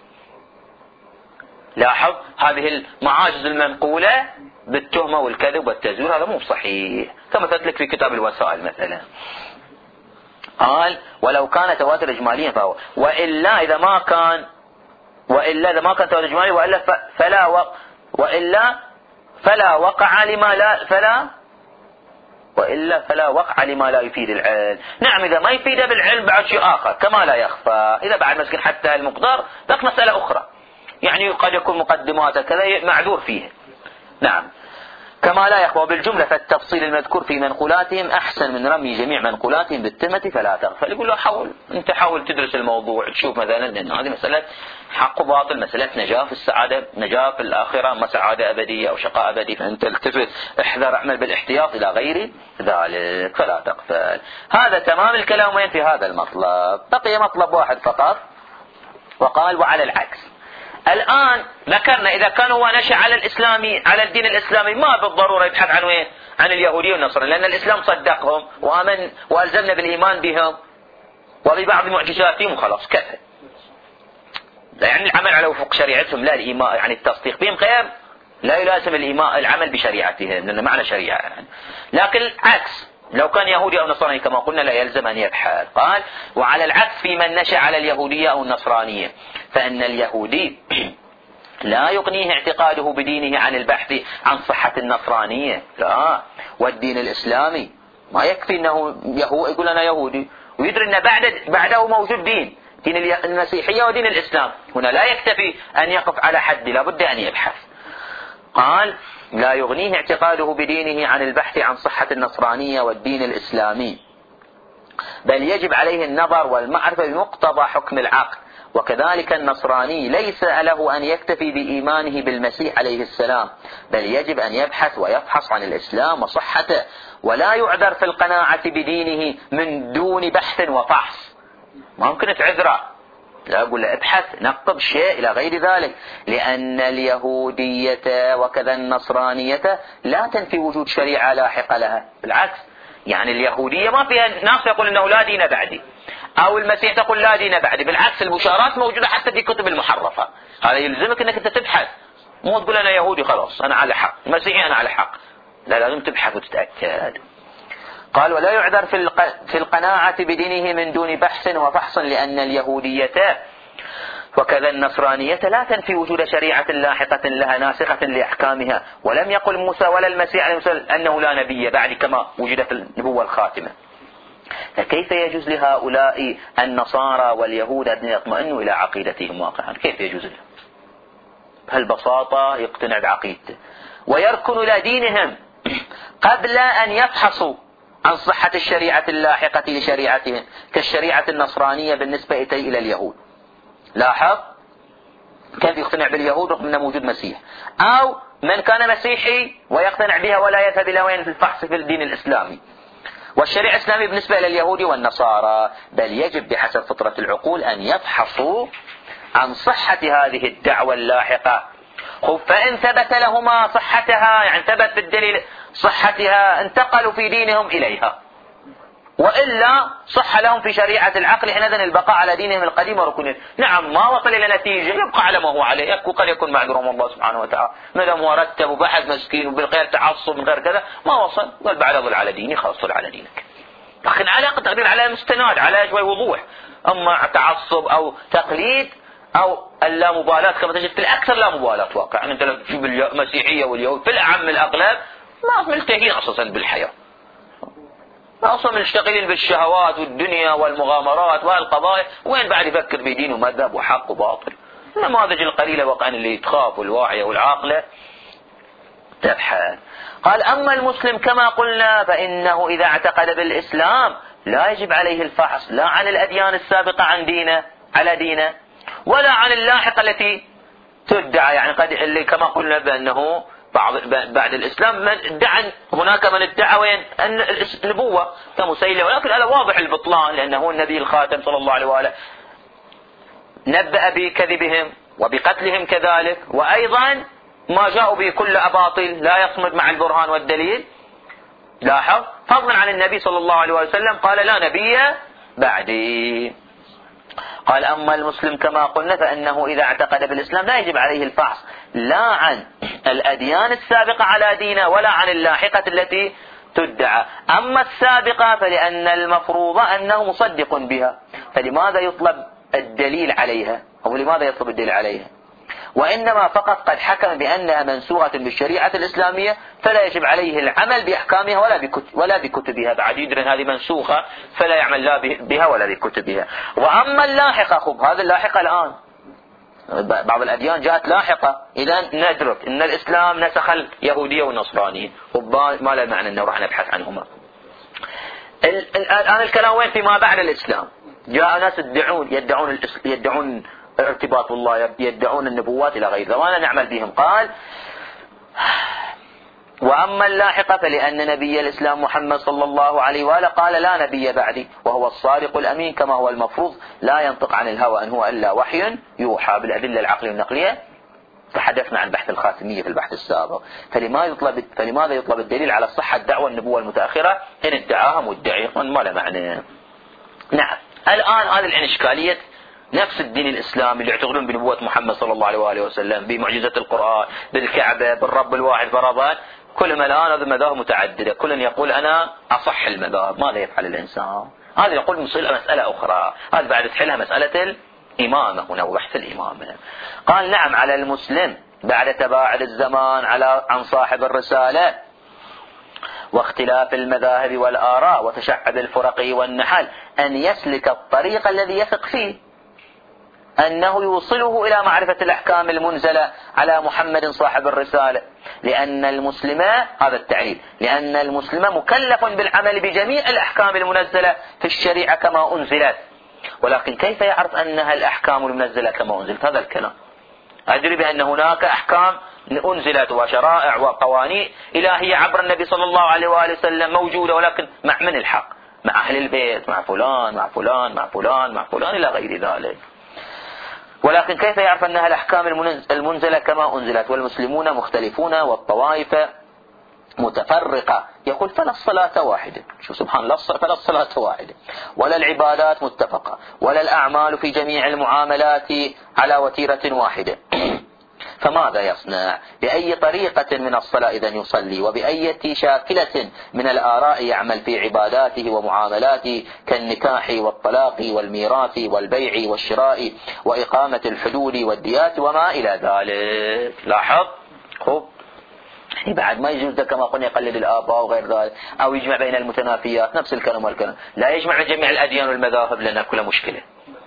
لاحظ هذه المعاجز المنقولة بالتهمة والكذب والتزوير؟ هذا مو صحيح، كما تتلك في كتاب الوسائل مثلا. قال ولو كان تواتر إجماليا فهو، وإلا إذا ما كان وإلا إذا ما كان تواتر إجمالي وإلا فلا وق... وإلا فلا وقع لما لا فلا وإلا فلا وقع لما لا يفيد العلم. نعم إذا ما يفيد بالعلم بعد شيء آخر كما لا يخفى، إذا بعد مسكن حتى المقدار ذاك مسألة أخرى، يعني قد يكون مقدمات كذا معذور فيه. نعم كما لا يخفى. بالجملة فالتفصيل المذكور في منقولاتهم أحسن من رمي جميع منقولاتهم بالتهمة فلا تغفل. يقول له حاول أنت حاول تدرس الموضوع تشوف مثلا لأن هذه مسألة حق وباطل، مسألة نجاة في السعادة نجاة في الآخرة، ما سعادة أبدية أو شقاء أبدي، فأنت التفت احذر اعمل بالاحتياط إلى غير ذلك فلا تغفل. هذا تمام الكلام وين في هذا المطلب. بقي مطلب واحد فقط وقال وعلى العكس. الآن ذكرنا إذا كان هو نشأ على الإسلامي على الدين الإسلامي ما بالضرورة يبحث عن وين عن اليهودية والنصرانية، لأن الإسلام صدقهم وآمن وألزمنا بالإيمان بهم وببعض معجزاتهم وخلاص كفى، يعني العمل على وفق شريعتهم لا الإيمان، يعني التصديق بهم خير لا يلازم الإيمان العمل بشريعتهم لأن معنى شريعة يعني. لكن العكس لو كان يهودي أو نصراني كما قلنا لا يلزم أن يبحث. قال وعلى العكس في من نشأ على اليهودية أو النصرانية فإن اليهودي لا يغنيه اعتقاده بدينه عن البحث عن صحة النصرانية، لا، والدين الإسلامي ما يكفي أنه يهو يقول أنا يهودي ويدري أن بعد بعده موجود دين دين المسيحية ودين الإسلام، هنا لا يكتفي أن يقف على حد، لا بد أن يبحث. قال لا يغنيه اعتقاده بدينه عن البحث عن صحة النصرانية والدين الإسلامي، بل يجب عليه النظر والمعرفة بمقتضى حكم العقل. وكذلك النصراني ليس له أن يكتفي بإيمانه بالمسيح عليه السلام، بل يجب أن يبحث ويفحص عن الإسلام وصحته، ولا يعذر في القناعة بدينه من دون بحث وفحص. ما ممكن تعذره، لا أقول له ابحث نقب شيء إلى غير ذلك، لأن اليهودية وكذا النصرانية لا تنفي وجود شريعة لاحقة لها، بالعكس. يعني اليهودية ما فيها ناس يقول أنه لا دين بعدي، أو المسيح تقول لا دين بعدي، بالعكس البشارات موجودة حتى في كتب المحرفة. هذا يلزمك أنك أنت تبحث، مو تقول أنا يهودي خلاص أنا على حق، مسيحي أنا على حق، لا لازم تبحث وتتأكد. قال ولا يعذر في القناعة بدينه من دون بحث وفحص، لأن اليهودية وكذا النصرانية لا تنفي وجود شريعة لاحقة لها ناسخة لأحكامها. ولم يقل موسى ولا المسيح عليه السلام أنه لا نبي بعد كما وجد في النبوة الخاتمة. فكيف يجوز لهؤلاء النصارى واليهود أن يطمئنوا إلى عقيدتهم واقعا؟ كيف يجوز لهم؟ بهالبساطة يقتنع بعقيدته ويركن إلى دينهم قبل أن يفحصوا عن صحة الشريعة اللاحقة لشريعتهم، كالشريعة النصرانية بالنسبة إلى اليهود. لاحظ كيف يقتنع باليهود رغم أنه موجود مسيح، أو من كان مسيحي ويقتنع بها ولا يذهب إلى وين في الفحص في الدين الإسلامي والشريعة الإسلامية بالنسبة إلى اليهود والنصارى، بل يجب بحسب فطرة العقول أن يفحصوا عن صحة هذه الدعوة اللاحقة. فإن ثبت لهما صحتها، يعني ثبت بالدليل صحتها، انتقلوا في دينهم إليها، وإلا صح لهم في شريعة العقل حينئذ البقاء على دينهم القديم وركنهم. نعم ما وصل إلى نتيجة يبقى على ما هو عليه، يبقى قد يكون معذورا الله سبحانه وتعالى، ما دام هو رتب وبحث مسكين وبالغير تعصب من غير كذا ما وصل، قال بعد أظل على ديني خلاص صل على دينك، لكن على تقدير على مستند على شوي وضوح. أما تعصب أو تقليد أو اللامبالاة كما تجد في الأكثر لا مبالاة واقع، أنت لو تجيب المسيحية واليهود في الأعم الأغلب ما ملتهين أساسا بالحياة، أصلا مشتغلين بالشهوات والدنيا والمغامرات والقضايا، وين بعد يفكر في دين ومذهب وحق وباطل. النماذج القليلة وقعا اللي تخاف والواعية والعاقلة تبحث. قال أما المسلم كما قلنا فإنه إذا اعتقد بالإسلام لا يجب عليه الفحص لا عن الأديان السابقة عن دينه على دينه ولا عن اللاحقة التي تدعى، يعني قد اللي كما قلنا بأنه بعد الإسلام من ادعى، هناك من ادعى وين النبوة كمسيلمة، ولكن هذا واضح البطلان لأنه النبي الخاتم صلى الله عليه وآله نبأ بكذبهم وبقتلهم كذلك، وأيضا ما جاءوا به كل أباطيل لا يصمد مع البرهان والدليل. لاحظ فضلا عن النبي صلى الله عليه وسلم قال لا نبي بعدي. قال أما المسلم كما قلنا فإنه إذا اعتقد بالإسلام لا يجب عليه الفحص لا عن الأديان السابقة على دينه ولا عن اللاحقة التي تدعى. أما السابقة فلأن المفروض أنه مصدق بها، فلماذا يطلب الدليل عليها أو لماذا يطلب الدليل عليها؟ وإنما فقط قد حكم بأنها منسوخة بالشريعة الإسلامية فلا يجب عليه العمل بأحكامها ولا بكتب ولا بكتبها، بعد يدري هذه منسوخة فلا يعمل لا بها ولا بكتبها. وأما اللاحقة خب هذا اللاحقة الآن بعض الأديان جاءت لاحقة، إذا ندرك أن الإسلام نسخ اليهودية والنصرانية، ما لا معنى أنه راح نبحث عنهما. الآن الكلام وين فيما بعد الإسلام؟ جاء ناس يدعون يدعون يدعون ارتباط الله، يدعون النبوات إلى غير ذلك، وأنا نعمل بهم. قال وأما اللاحقة فلأن نبي الإسلام محمد صلى الله عليه وآله قال لا نبي بعدي وهو الصادق الأمين كما هو المفروض لا ينطق عن الهوى إن هو إلا وحي يوحى بالأدلة العقلية والنقلية. تحدثنا عن بحث الخاتمية في البحث السابق. فلماذا يطلب فلماذا يطلب الدليل على صحة دعوة النبوة المتأخرة إن ادعاها مدعي ما له معنى؟ نعم الآن هذه الإشكالية نفس الدين الإسلامي اللي يعتقدون بنبوة محمد صلى الله عليه وآله وسلم بمعجزة القرآن بالكعبة بالرب الواحد فرضان، كل ما الآن هذه المذاهب متعددة، كل يقول أنا أصح المذاهب. ماذا يفعل الإنسان؟ هذا يقول مسألة مسألة أخرى، هذا بعد تحلها مسألة الإمامة هنا وبحث الإمامة. قال نعم على المسلم بعد تباعد الزمان على عن صاحب الرسالة واختلاف المذاهب والآراء وتشعب الفرق والنحل أن يسلك الطريق الذي يثق فيه. أنه يوصله إلى معرفة الأحكام المنزلة على محمد صاحب الرسالة، لأن المسلم، هذا التعليل، لأن المسلم مكلف بالعمل بجميع الأحكام المنزلة في الشريعة كما أنزلت. ولكن كيف يعرف أنها الأحكام المنزلة كما أنزلت؟ هذا الكلام. أدري بأن هناك أحكام أنزلت وشرائع وقوانين إلهية عبر النبي صلى الله عليه وآله وسلم موجودة، ولكن مع من الحق؟ مع أهل البيت، مع فلان مع فلان مع فلان مع فلان إلى غير ذلك. ولكن كيف يعرف أنها الأحكام المنزلة كما أنزلت والمسلمون مختلفون والطوائف متفرقة؟ يقول فلا الصلاة واحدة، شو سبحان الله، فلا الصلاة واحدة، ولا العبادات متفقة، ولا الأعمال في جميع المعاملات على وتيرة واحدة. فماذا يصنع؟ بأي طريقة من الصلاة إذن يصلي؟ وبأي شاكلة من الآراء يعمل في عباداته ومعاملاته كالنكاح والطلاق والميراث والبيع والشراء وإقامة الحدود والديات وما إلى ذلك؟ لاحظ. خب بعد ما يجوز كما قلنا يقلد الآباء وغير ذلك، أو يجمع بين المتنافيات، نفس الكلام والكلام. لا يجمع جميع الأديان والمذاهب لأنها كلها مشكلة،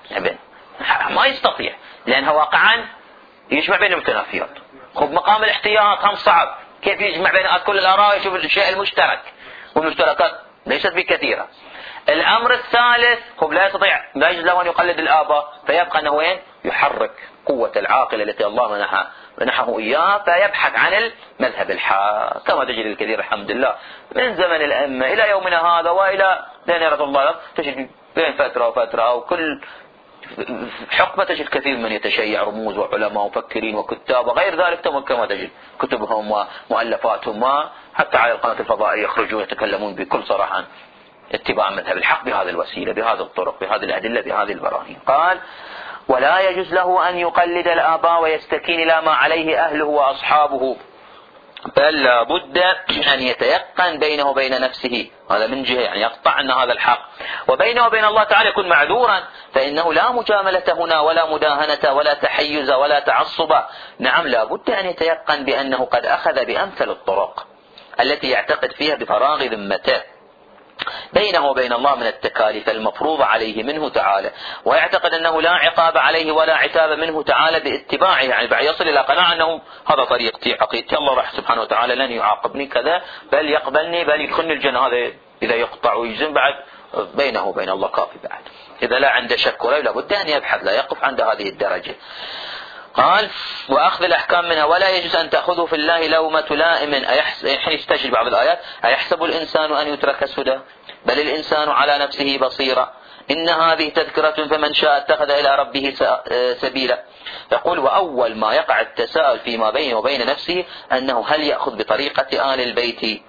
ما يستطيع، لأنها واقعا يجمع بين المتنافيات. خب مقام الاحتياط هم صعب، كيف يجمع بين كل الآراء يشوف الشيء المشترك، والمشتركات ليست بكثيرة. الأمر الثالث، خب لا يستطيع، لا يجوز له أن يقلد الآباء، فيبقى أنه وين؟ يحرك قوة العاقلة التي الله منحها منحه إياه، فيبحث عن المذهب الحق، كما تجد الكثير الحمد لله من زمن الأئمة إلى يومنا هذا وإلى لين يرضى الله، تجد بين فترة وفترة وكل حقبة تجد كثير من يتشيع رموز وعلماء ومفكرين وكتاب وغير ذلك، كما تجد كتبهم ومؤلفاتهم، حتى على القناة الفضائية يخرجون يتكلمون بكل صراحة عن اتباع مذهب الحق بهذه الوسيلة، بهذه الطرق، بهذه الأدلة، بهذه البراهين. قال ولا يجوز له أن يقلد الآباء ويستكين إلى ما عليه أهله وأصحابه، بل لا بد أن يتيقن بينه وبين نفسه، هذا من جهة يعني يقطع أن هذا الحق، وبينه وبين الله تعالى يكون معذورا، فإنه لا مجاملة هنا ولا مداهنة ولا تحيز ولا تعصب. نعم لا بد أن يتيقن بأنه قد أخذ بأمثل الطرق التي يعتقد فيها بفراغ ذمته بينه وبين الله من التكاليف المفروضة عليه منه تعالى، ويعتقد أنه لا عقاب عليه ولا عتاب منه تعالى باتباعه، يعني بعد يصل إلى قناعة أنه هذا طريقتي عقيدتي، الله راح سبحانه وتعالى لن يعاقبني كذا بل يقبلني بل يدخلني الجنة، هذا إذا يقطع ويجزم بعد بينه وبين الله كافي بعد، إذا لا عنده شك ولا لابد أن يبحث، لا يقف عند هذه الدرجة. قال وأخذ الأحكام منها ولا يجوز أن تأخذه في الله لومة لائم، حين يستشهد بعض الآيات أيحسب الإنسان أن يترك سدى بل الإنسان على نفسه بصيرة إن هذه تذكرة فمن شاء اتخذ إلى ربه سبيلا. يقول وأول ما يقع التساؤل فيما بينه وبين نفسه أنه هل يأخذ بطريقة آل البيت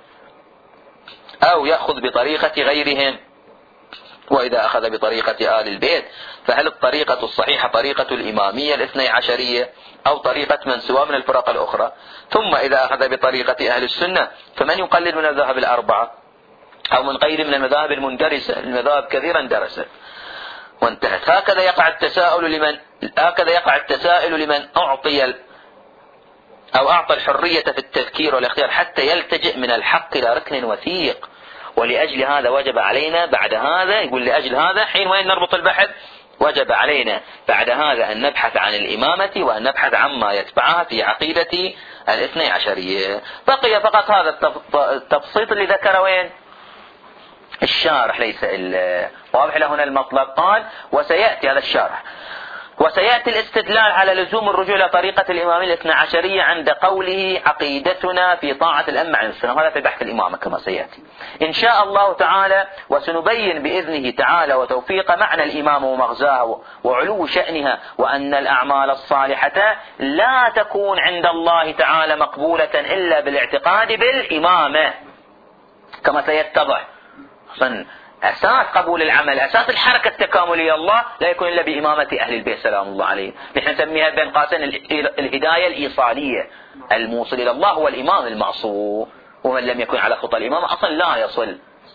أو يأخذ بطريقة غيرهم، وإذا أخذ بطريقة آل البيت فهل الطريقة الصحيحة طريقة الإمامية الاثني عشرية أو طريقة من سوى من الفرق الأخرى؟ ثم إذا أخذ بطريقة أهل السنة فمن يقلد من المذاهب الأربعة أو من غير من المذاهب المندرسة؟ المذاهب كثيرا درست وانتهت. هكذا يقع التساؤل لمن هكذا يقع التساؤل لمن أعطي أو أعطى الحرية في التفكير والاختيار حتى يلتجئ من الحق إلى ركن وثيق. ولأجل هذا وجب علينا بعد هذا، يقول لأجل هذا حين وين نربط البحث، وجب علينا بعد هذا أن نبحث عن الإمامة وأن نبحث عما يتبعها في عقيدة الاثني عشرية. بقي فقط هذا التبسيط اللي ذكر وين الشارح، ليس واضح له هنا المطلب. قال وسيأتي هذا الشارح وسيأتي الاستدلال على لزوم الرجوع إلى طريقة الإمامية الاثنى عشرية عند قوله عقيدتنا في طاعة الأئمة عن السنة، هذا في بحث الإمامة كما سيأتي إن شاء الله تعالى، وسنبين بإذنه تعالى وتوفيق معنى الإمامة ومغزاها وعلو شأنها، وأن الأعمال الصالحة لا تكون عند الله تعالى مقبولة إلا بالاعتقاد بالإمامة كما سيتضح. أساس قبول العمل، أساس الحركة التكاملية الله لا يكون إلا بإمامة أهل البيت سلام الله عليه. نحن نسميها بين قاسين الهداية الإيصالية، الموصل إلى الله هو الإمام المعصوم، ومن لم يكن على خطى الإمامة أصلا لا يصل.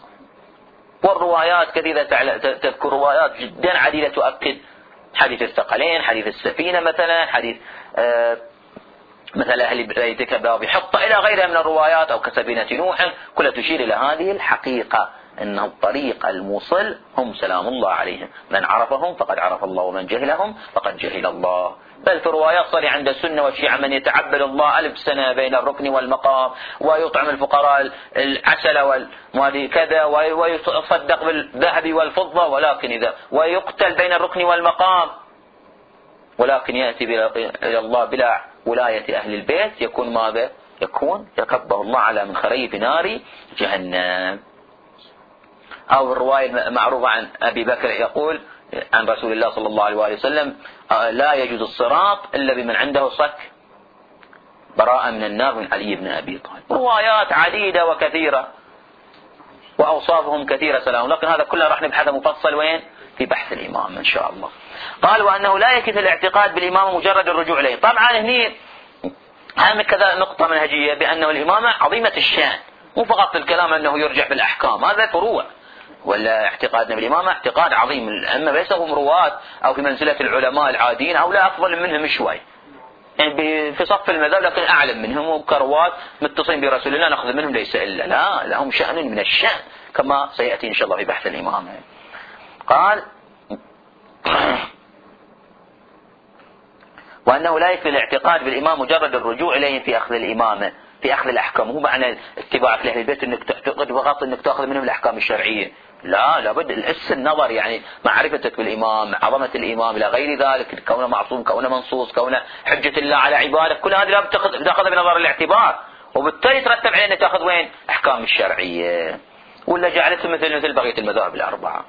والروايات كثيرة تذكر روايات جدا عديدة تؤكد حديث الثقلين، حديث السفينة مثلا، حديث آه مثلا أهل بيتك باب حطة إلى غيرها من الروايات، أو كسفينة نوح، كلها تشير إلى هذه الحقيقة إنه الطريق الموصل هم سلام الله عليهم، من عرفهم فقد عرف الله ومن جهلهم فقد جهل الله. بل في روايات صريحة عند السنة والشيعة من يتعبد الله ألف سنة بين الركن والمقام، ويطعم الفقراء العسل والمادي كذا، ويصدق بالذهب والفضة، ولكن إذا ويقتل بين الركن والمقام، ولكن يأتي إلى الله بلا ولاية أهل البيت، يكون ماذا؟ يكون يكبه الله على من خريب نار جهنم. أو الرواية المعروفة عن أبي بكر يقول عن رسول الله صلى الله عليه وسلم: لا يجوز الصراط إلا بمن عنده صك براءة من النار من علي بن أبي طالب. روايات عديدة وكثيرة وأوصافهم كثيرة سلام، لكن هذا كله راح نبحثه مفصل وين؟ في بحث الإمام إن شاء الله. قال: وأنه لا يكفي الاعتقاد بالإمام مجرد الرجوع إليه. طبعا هني أهم كذا نقطة منهجية، بأنه الإمامة عظيمة الشأن، مو فقط في الكلام أنه يرجع بالأحكام، هذا فروع، ولا اعتقادنا بالإمامة اعتقاد عظيم. الأئمة ليس هم رواة أو في منزلة العلماء العاديين أو لا أفضل منهم شوي، يعني في صف المذهب لكن أعلم منهم، وكروات متصلين برسول الله نأخذ منهم ليس إلا، لا لهم شأن من الشأن كما سيأتي إن شاء الله في بحث الإمامة. قال: وأنه لا يكفي الاعتقاد بالإمام مجرد الرجوع إليه في أخذ الإمامة، في أخذ الأحكام. هو معنى اتباعك لأهل البيت أنك تعتقد فقط أنك تأخذ منهم الأحكام الشرعية، لا، لابد الأس النظر، يعني معرفتك بالإمام، عظمة الإمام، إلى غير ذلك، كونه معصوم، كونه منصوص، كونه حجة الله على عباده، كل هذه لابد تأخذ بنظر الاعتبار، وبالتالي ترتب عليه أنك تأخذ وين؟ أحكام الشرعية، ولا جعلته مثل مثل بقية المذاهب الأربعة.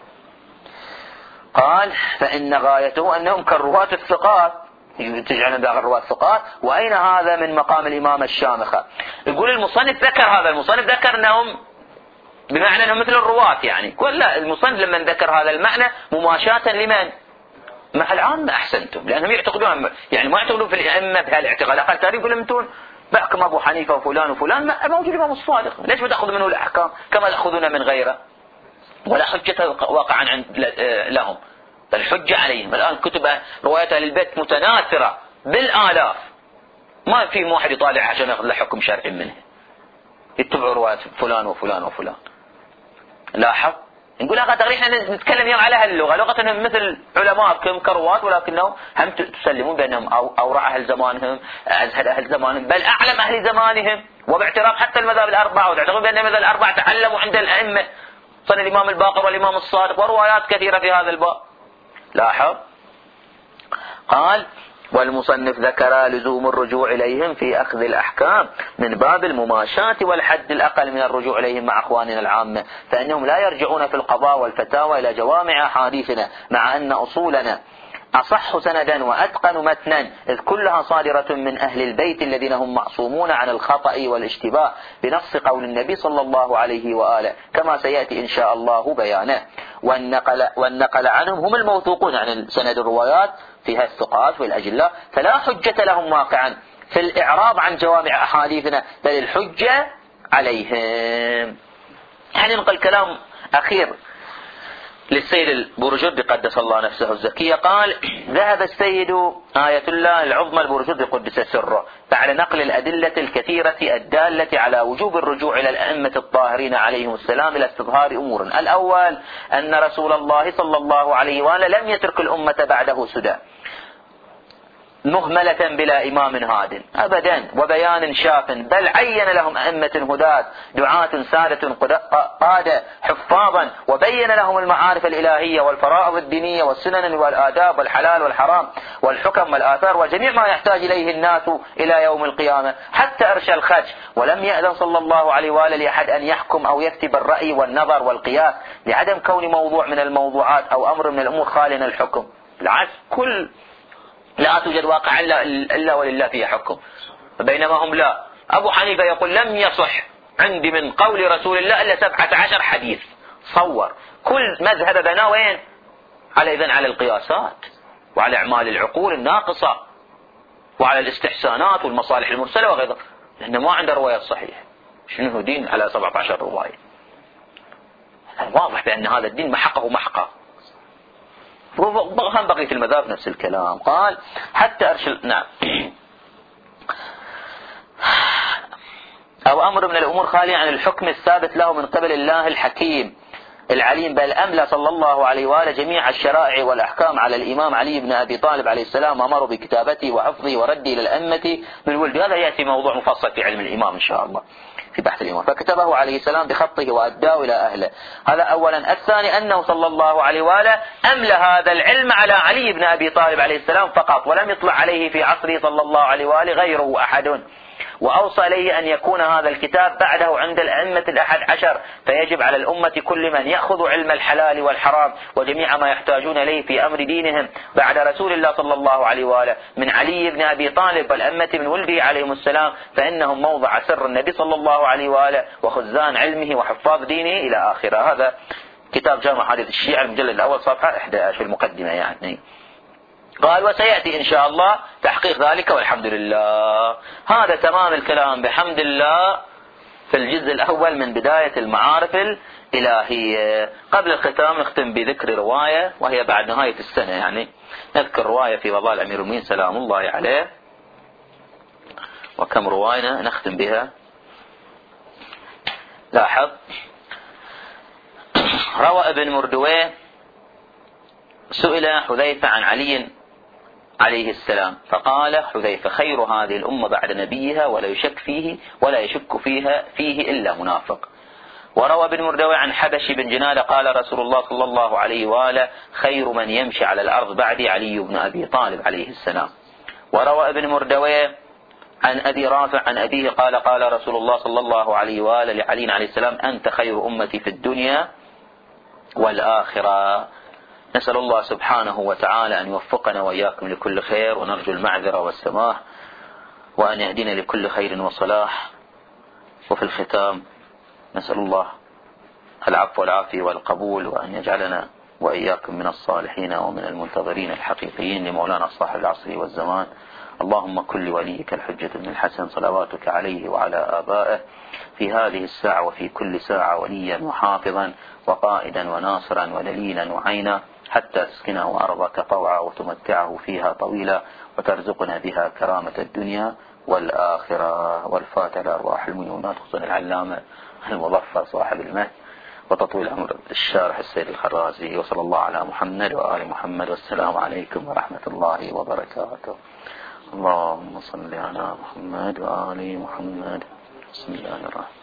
قال: فإن غايته أنهم كالرواة الثقات، تجعلهم داخل الرواة الثقات. وأين هذا من مقام الإمامة الشامخة؟ يقول المصنف ذكر هذا، المصنف ذكر أنهم بمعنى أنهم مثل الرواة، يعني كل لا، المصنف لما ذكر هذا المعنى مماشاة لمن؟ مع العامة. أحسنتم، لأنهم يعتقدون، يعني ما يعتقدون في الأئمة بهالاعتقاد، أقل تاريخ يقول لهم بحكم أبو حنيفة وفلان وفلان موجود الإمام الصادق، ليش بتأخذ منه الأحكام كما تأخذون من غيره؟ ولا حجة واقعا عند لهم، بل حجة عليهم. الآن كتب روايات أهل البيت متناثرة بالآلاف، ما في واحد يطالع عشان يأخذ له حكم شرعي منه، يتبعوا روايات فلان وفلان وفلان. لاحظ، نقول هذا تقريبا نتكلم يوم على هاللغة، لغة أنهم مثل علماء كروات، ولكنهم هم تسلمون بأنهم أورع أهل زمانهم، أزهد أهل زمانهم، بل أعلم أهل زمانهم، وباعتراف حتى المذاهب الأربعة، وتعتقد بأن المذاهب الأربعة تعلموا عند الأئمة، صار الإمام الباقر والإمام الصادق، وروايات كثيرة في هذا الباب. لاحظ. قال: والمصنف ذكر لزوم الرجوع إليهم في أخذ الأحكام من باب المماشاة والحد الأقل من الرجوع إليهم مع أخواننا العامة، فإنهم لا يرجعون في القضاء والفتاوى إلى جوامع أحاديثنا، مع أن أصولنا أصح سندا وأتقن متنا، إذ كلها صادرة من أهل البيت الذين هم معصومون عن الخطأ والاشتباه بنص قول النبي صلى الله عليه وآله، كما سيأتي إن شاء الله بيانه. والنقل, والنقل عنهم هم الموثوقون عن سند الروايات فيها الثقات والأجلاء، فلا حجة لهم واقعا في الإعراض عن جوامع أحاديثنا، بل الحجة عليهم. يعني نقل كلام أخير للسيد البرجردي قدس الله نفسه الزكية. قال: ذهب السيد آية الله العظمى البرجردي قدس سره بعد نقل الأدلة الكثيرة الدالة على وجوب الرجوع إلى الأئمة الطاهرين عليهم السلام إلى استظهار أمور. الأول أن رسول الله صلى الله عليه وآله لم يترك الأمة بعده سدى مهملة بلا إمام هاد أبدا وبيان شاف، بل عين لهم أئمة هداة دعاة سادة قادة حفاظا، وبين لهم المعارف الإلهية والفرائض الدينية والسنن والآداب والحلال والحرام والحكم والآثار وجميع ما يحتاج إليه الناس إلى يوم القيامة، حتى أرشى الخج. ولم يأذن صلى الله عليه وآله لأحد أن يحكم أو يفتي بالرأي والنظر والقياس لعدم كون موضوع من الموضوعات أو أمر من الأمور خالنا الحكم. بالعكس، كل لا توجد واقع إلا ولله فيه حكم، بينما هم لا. أبو حنيفة يقول لم يصح عندي من قول رسول الله إلا سبعة عشر حديث. صور كل مذهب بنا وين؟ على إذن على القياسات وعلى أعمال العقول الناقصة وعلى الاستحسانات والمصالح المرسلة وغيرها، لأنه ما عنده رواية صحيحة. شنو دين على سبعة عشر رواية؟ واضح بأن هذا الدين محقه محقه. هم بقية المذاهب نفس الكلام. قال حتى أرشل نعم أو أمر من الأمور خالية عن الحكم الثابت له من قبل الله الحكيم العليم، بل أملى صلى الله عليه وآله جميع الشرائع والأحكام على الإمام علي بن أبي طالب عليه السلام، أمره بكتابته وحفظه ورده إلى الأئمة من ولد. هذا يأتي موضوع مفصل في علم الإمام إن شاء الله في بحث الإمام. فكتبه عليه السلام بخطه وأداه إلى أهله. هذا أولا. الثاني أنه صلى الله عليه وآله أملى هذا العلم على علي بن أبي طالب عليه السلام فقط، ولم يطلع عليه في عصره صلى الله عليه وآله غيره أحد، وأوصى إليه أن يكون هذا الكتاب بعده عند الأئمة الأحد عشر. فيجب على الأمة كل من يأخذ علم الحلال والحرام وجميع ما يحتاجون إليه في أمر دينهم بعد رسول الله صلى الله عليه وآله من علي بن أبي طالب والأئمة من ولده عليهم السلام، فإنهم موضع سر النبي صلى الله عليه وآله وخزان علمه وحفاظ دينه إلى آخره. هذا كتاب جامع حديث الشيعة المجلد الأول صفحة إحدى عشر في المقدمة يعني. قال وسيأتي إن شاء الله تحقيق ذلك والحمد لله. هذا تمام الكلام بحمد الله في الجزء الأول من بداية المعارف الإلهية. قبل الختام نختم بذكر رواية وهي بعد نهاية السنة، يعني نذكر رواية في وضع الأمير المؤمنين سلام الله عليه، وكم رواية نختم بها. لاحظ روى ابن مردويه سئل حذيفة عن علي عليه السلام فقال حذيفة خير هذه الأمة بعد نبيها ولا يشك فيه ولا يشك فيها فيه إلا منافق. وروى ابن مردويه عن حبش بن جنادة قال رسول الله صلى الله عليه وآله خير من يمشي على الأرض بعدي علي بن أبي طالب عليه السلام. وروى ابن مردويه عن أبي رافع عن أبيه قال قال رسول الله صلى الله عليه وآله لعلي عليه السلام أنت خير أمتي في الدنيا والآخرة. نسأل الله سبحانه وتعالى أن يوفقنا وإياكم لكل خير، ونرجو المعذرة والسماح، وأن يهدينا لكل خير وصلاح. وفي الختام نسأل الله العفو والعافية والقبول، وأن يجعلنا وإياكم من الصالحين ومن المنتظرين الحقيقيين لمولانا صاحب العصر والزمان. اللهم كن لوليك الحجة بن الحسن صلواتك عليه وعلى آبائه في هذه الساعة وفي كل ساعة وليا وحافظا وقائدا وناصرا ودليلا وعينا، حتى تسكنه أرضك طوعا وتمتعه فيها طويلا وترزقنا بها كرامة الدنيا والآخرة. والفاتحة لأرواح المؤمنات خصوصا العلامة المظفر صاحب المهد وتطويل عمر الشارح السيد الخرازي. وصلى الله على محمد وآل محمد، والسلام عليكم ورحمة الله وبركاته. اللهم صل على محمد وآل محمد. بسم الله الرحمن